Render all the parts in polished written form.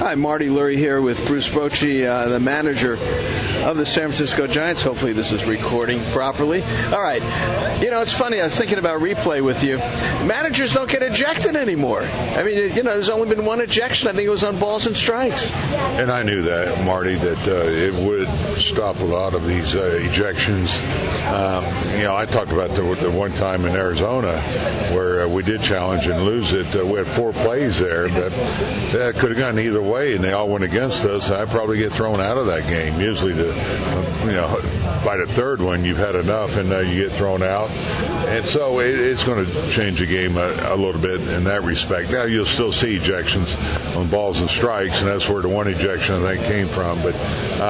Hi, Marty Lurie here with Bruce Bochy, the manager of the San Francisco Giants. Hopefully this is recording properly. All right. It's funny. I was thinking about replay with you. Managers don't get ejected anymore. I mean, there's only been one ejection. I think it was on balls and strikes. And I knew that, Marty, that it would stop a lot of these ejections. I talked about the one time in Arizona where we did challenge and lose it. We had 4 plays there, but that could have gone either way, and they all went against us. I'd probably get thrown out of that game. Usually, by the third one, you've had enough, and you get thrown out. And so it's going to change the game a little bit in that respect. Now, you'll still see ejections on balls and strikes, and that's where the one ejection, I think, came from. But,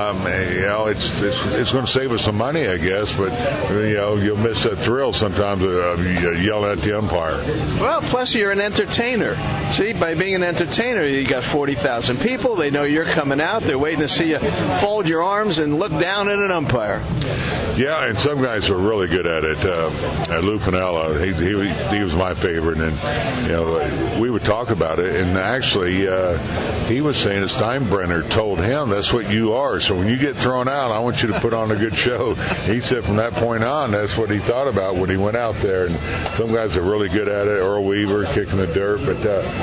it's going to save us some money, I guess, but, you'll miss that thrill sometimes yelling at the umpire. Well, plus you're an entertainer. See, by being an entertainer, you got 40,000 people. They know you're coming out. They're waiting to see you fold your arms and look down at an umpire. Yeah, and some guys were really good at it. Lou Piniella, he was my favorite, and we would talk about it. And actually, he was saying that Steinbrenner told him that's what you are. So when you get thrown out, I want you to put on a good show. He said from that point on, that's what he thought about when he went out there. And some guys are really good at it. Earl Weaver kicking the dirt, but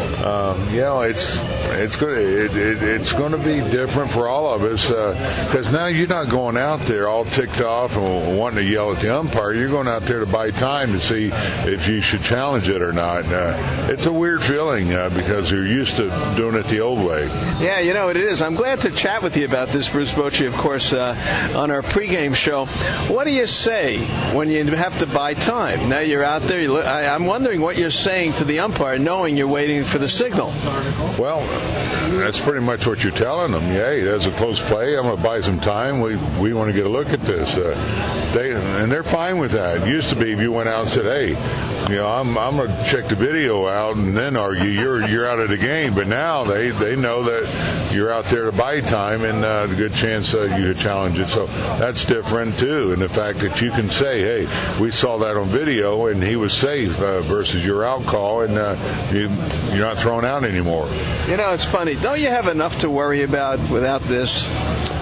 it's going to be different for all of us because now you're not going out there all ticked off and wanting to yell at the umpire. You're going out there to buy time to see if you should challenge it or not. It's a weird feeling because you're used to doing it the old way. Yeah, it is. I'm glad to chat with you about this, Bruce Bochy, of course, on our pregame show. What do you say when you have to buy time? Now you're out there. I'm wondering what you're saying to the umpire, knowing you're waiting for the signal. Well, that's pretty much what you're telling them. Hey, there's a close play. I'm going to buy some time. We want to get a look at this. They're fine with that. It used to be if you went out and said, hey, I'm going to check the video out and then argue you're out of the game. But now they know that you're out there to buy time and a good chance you could challenge it. So that's different too. And the fact that you can say, hey, we saw that on video and he was safe versus your out call and you're not thrown out anymore. It's funny. Don't you have enough to worry about without this?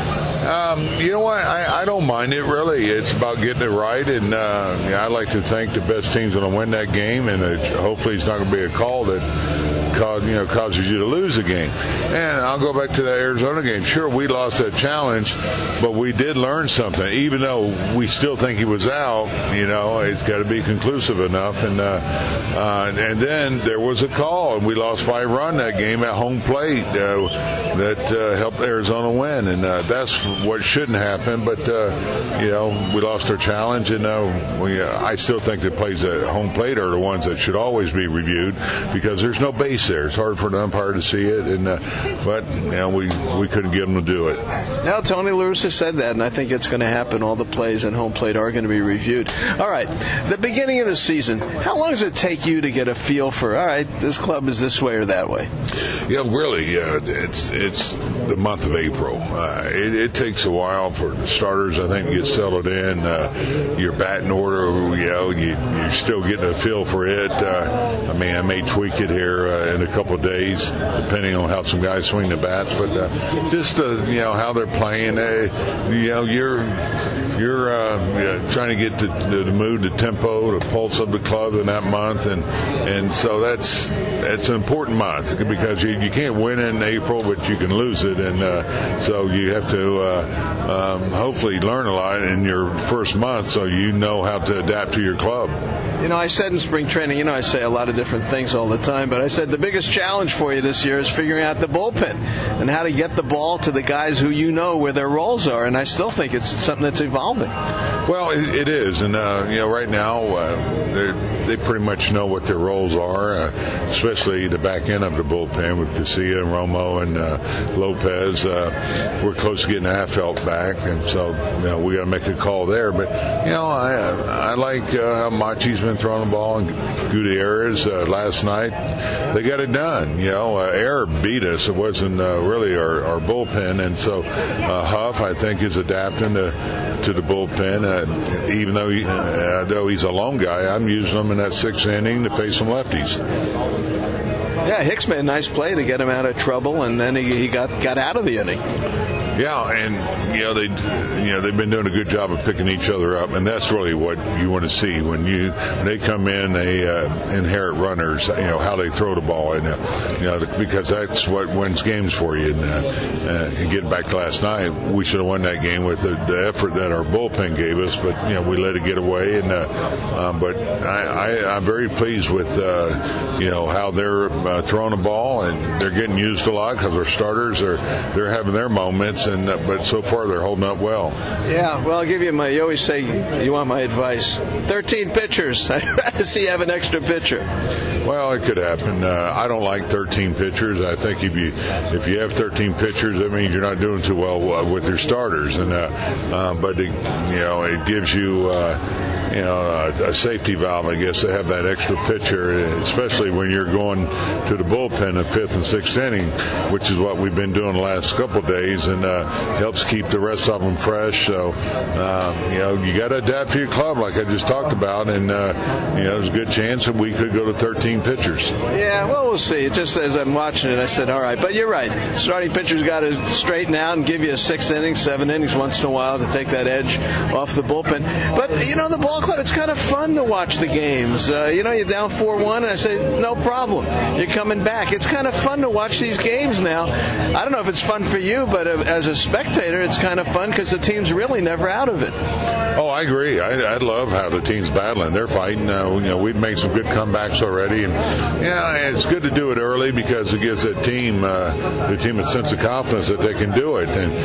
You know what? I don't mind it, really. It's about getting it right, and I like to think the best team's going to win that game, and hopefully it's not going to be a call that causes you to lose a game. And I'll go back to that Arizona game. Sure, we lost that challenge, but we did learn something. Even though we still think he was out, it's got to be conclusive enough. And then there was a call, and we lost 5-run that game at home plate that helped Arizona win. And that's what shouldn't happen. But we lost our challenge, and I still think the plays at home plate are the ones that should always be reviewed because there's no base there. It's hard for the umpire to see it, but we couldn't get him to do it. Now, Tony La Russa said that, and I think it's going to happen. All the plays at home plate are going to be reviewed. All right, the beginning of the season, how long does it take you to get a feel for, all right, this club is this way or that way? Yeah, really, it's the month of April. It takes a while for the starters, I think, to get settled in. Your batting order, you're still getting a feel for it. I may tweak it here in a couple of days, depending on how some guys swing the bats. But just how they're playing, you're trying to get the mood, the tempo, the pulse of the club in that month, and so that's an important month because you can't win in April, but you can lose it, and so you have to hopefully learn a lot in your first month, so you know how to adapt to your club. I said in spring training, I say a lot of different things all the time, but I said the biggest challenge for you this year is figuring out the bullpen and how to get the ball to the guys who where their roles are, and I still think it's something that's evolving. Well, it is, and right now they pretty much know what their roles are, especially the back end of the bullpen with Casilla and Romo and Lopez. We're close to getting Affeldt back, and so we got to make a call there. But I like how Machi's been throwing the ball, and Gutierrez last night. They got it done. Air beat us. It wasn't really our bullpen, and so Huff, I think, is adapting to the bullpen. Even though he's a lone guy, I'm using him in that 6th inning to face some lefties. Yeah, Hicks made a nice play to get him out of trouble, and then he got out of the inning. Yeah, and they've been doing a good job of picking each other up, and that's really what you want to see when they come in. They inherit runners, how they throw the ball, and because that's what wins games for you. And getting back to last night, we should have won that game with the effort that our bullpen gave us, but we let it get away. And but I'm very pleased with how they're throwing the ball, and they're getting used a lot because our starters they're having their moments. But so far they're holding up well. Yeah, well, I'll give you you always say you want my advice. 13 pitchers. I'd rather see you have an extra pitcher. Well, it could happen. I don't like 13 pitchers. I think if you have 13 pitchers, that means you're not doing too well with your starters. And but it gives you a safety valve, I guess, to have that extra pitcher, especially when you're going to the bullpen in 5th and 6th inning, which is what we've been doing the last couple of days, and helps keep the rest of them fresh. So, you got to adapt to your club, like I just talked about, and there's a good chance that we could go to 13 pitchers. Yeah, well, we'll see. Just as I'm watching it, I said, all right. But you're right. Starting pitchers got to straighten out and give you a 6 innings, 7 innings once in a while to take that edge off the bullpen. But, the ball club, it's kind of fun to watch the games. You're down 4-1, and I say, no problem. You're coming back. It's kind of fun to watch these games now. I don't know if it's fun for you, but as a spectator, it's kind of fun because the team's really never out of it. Oh, I agree. I love how the team's battling. They're fighting. We've made some good comebacks already, and it's good to do it early because it gives the team a sense of confidence that they can do it. And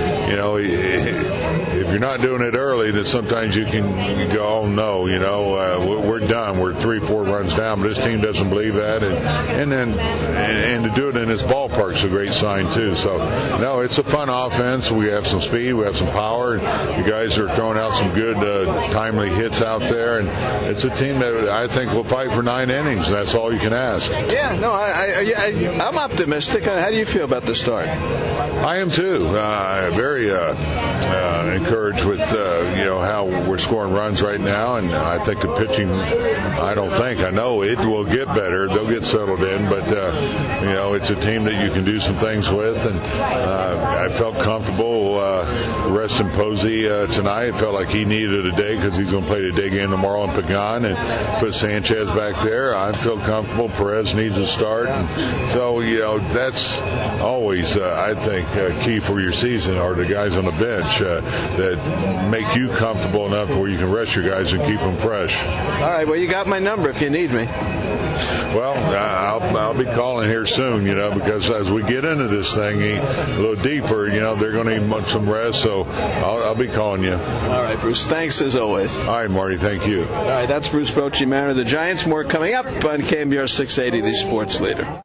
if you're not doing it early, then sometimes you can go, oh no, we're done. We're 3-4 runs down. But this team doesn't believe that, and to do it in this ballpark's a great sign too. So no, it's a fun offense. We have some speed. We have some power. You guys are throwing out some good timely hits out there, and it's a team that I think will fight for 9 innings. And that's all you can ask. Yeah, no, I'm optimistic. How do you feel about the start? I am too. Very encouraged with how we're scoring runs right now, and I think the pitching. I know it will get better. They'll get settled in, but it's a team that you can do some things with, and I felt comfortable resting Posey tonight. It felt like he needed a day because he's going to play the day game tomorrow in Pagan, and put Sanchez back there. I feel comfortable. Perez needs a start, and so that's always I think key for your season are the guys on the bench that make you comfortable enough where you can rest your guys and keep them fresh. All right. Well, you got my number if you need me. Well, I'll be calling here soon, because as we get into this thing a little deeper, they're going to need some rest, so I'll be calling you. All right, Bruce. Thanks as always. All right, Marty. Thank you. All right, that's Bruce Bochy, manager of the Giants. More coming up on KMBR 680, the Sports Leader.